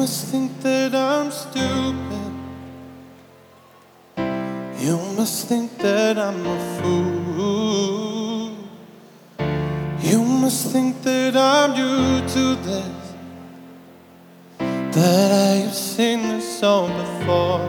must think that I'm stupid. You must think that I'm a fool. You must think that I'm new to this, that I have seen this song before.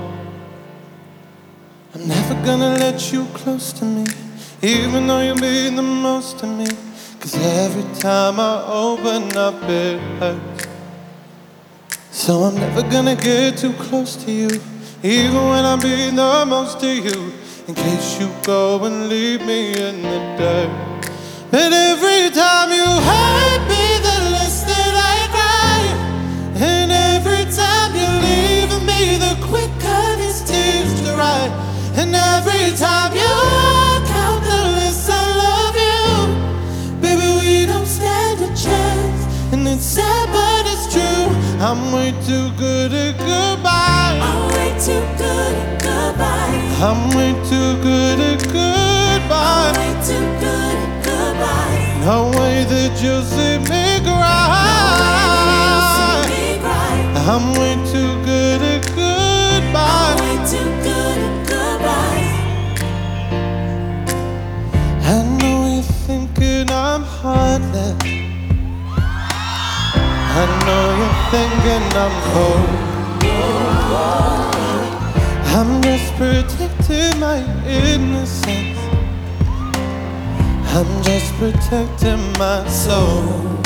I'm never gonna let you close to me, even though you mean the most to me. 'Cause every time I open up it hurts. So I'm never gonna get too close to you, even when I mean the most to you, in case you go and leave me in the dirt. But every time you hurt me, the less that I cry. And every time you're leaving me, the quicker these tears to dry. And every time you walk out, the less I love you. Baby, we don't stand a chance. And it's sad, but it's true. I'm way too good at goodbye. I'm way too good at goodbye. I'm way too good at goodbye. I'm way too good at goodbye. No way that you'll see me cry. I'm way too good at goodbye. I'm way too good at goodbye. I know you're thinking I'm heartless. I know you're thinking I'm cold. I'm just protecting my innocence. I'm just protecting my soul.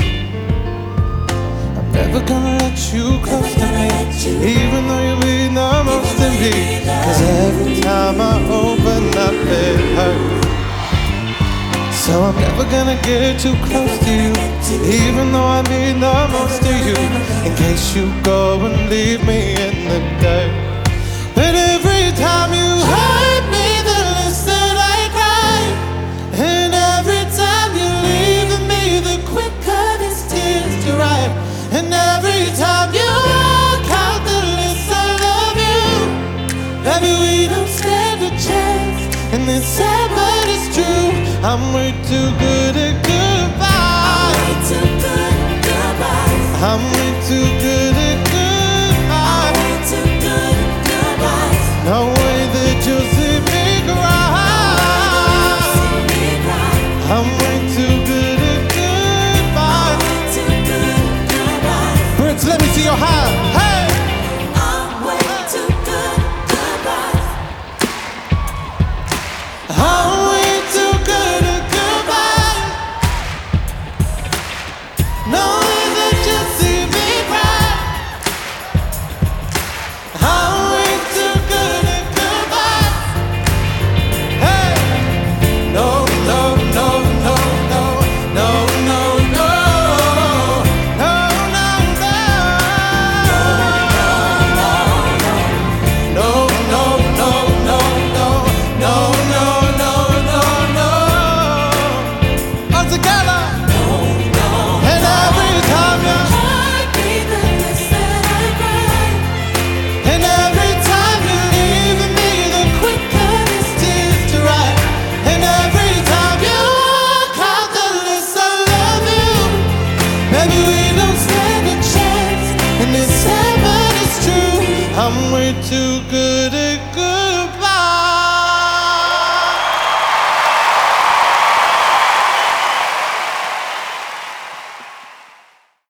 I'm never gonna let you close to me, even though you mean the most to me. 'Cause every time I open up it hurts. So I'm never gonna get too close to you, even though I mean the most to you, in case you go and leave me in the dirt. But every time you hurt me, the less that I cry. And every time you're leaving me, the quicker these tears dry. And every time you walk out, the less I love you. Baby, we don't stand a chance. And it's sad, but it's true. I'm way too good at goodbye. I'm way too good at goodbye. I'm way too good at goodbye. I'm way too good at goodbye. No way that you'll see me cry. I'm way too good at goodbye. I'm way too good at goodbye. Prince, let me see your hand. Hey! I'm way too good at goodbye. I'm way too good at goodbye. No way that you'll see me cry. I'm way too good at goodbye. Hey! No, no, no, no, no, no, no, no, no, no, no, no, no, no, no, no, no, no, no, no. All together. And every time you Hurt me, the less that I cry. And every time you're leaving me, the quicker these tears dry. And every time you walk out, the less I love you. Maybe we don't stand a chance. And it's sad, but it's true. I'm way too good at good.